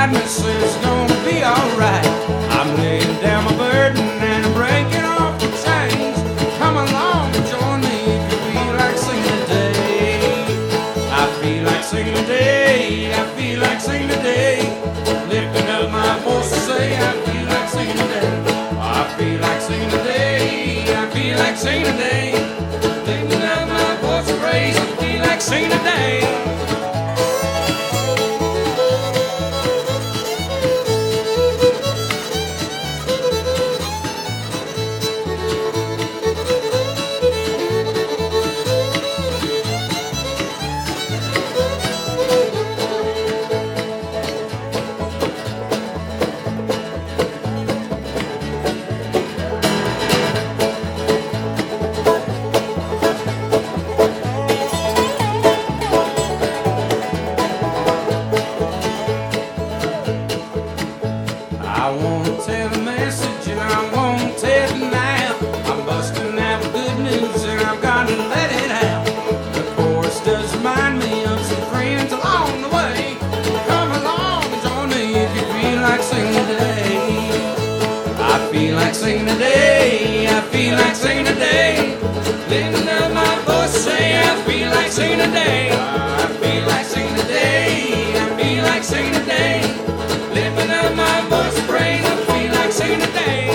beside me says it's gonna be alright. I'm laying down my burden and I'm breaking off the chains. Come along and join me if you feel like singing today. I feel like singing today. I feel like singing today. Lifting up my voice to say I feel like singing today. I feel like singing today. I feel like singing today. Lifting up my voice to praise. I feel like singing today. I want to tell a message and I won't tell it now. I'm busting out good news and I've got to let it out. The chorus does remind me of some friends along the way. Come along and join me if you feel like singing today. I feel like singing today. I feel like singing today. Lifting up my voice, say I feel like singing today. I feel like singing today. I feel like singing today. Lifting up my voice, praise, I feel like singing today.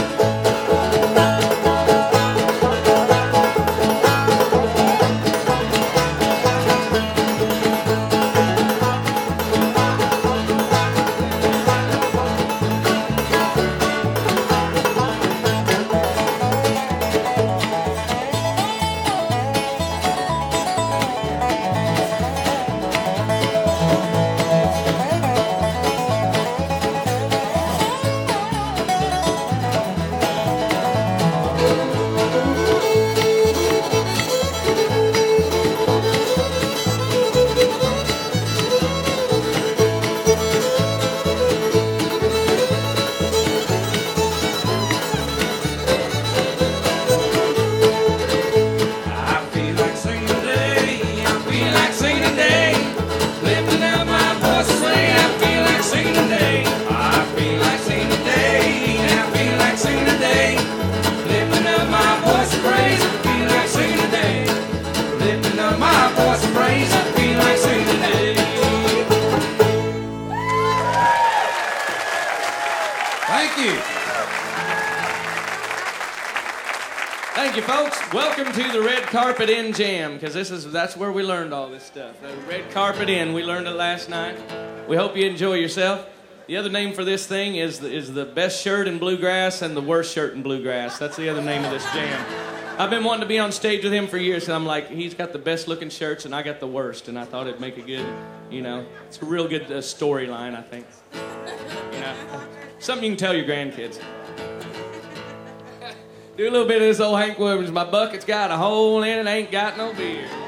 Thank you. Thank you, folks. Welcome to the Red Carpet Inn Jam, because that's where we learned all this stuff. The Red Carpet Inn. We learned it last night. We hope you enjoy yourself. The other name for this thing is the best shirt in bluegrass and the worst shirt in bluegrass. That's the other name of this jam. I've been wanting to be on stage with him for years, and I'm like, he's got the best looking shirts and I got the worst, and I thought it'd make a good, it's a real good storyline, I think. Something you can tell your grandkids. Do a little bit of this old Hank Williams. My bucket's got a hole in it, ain't got no beer.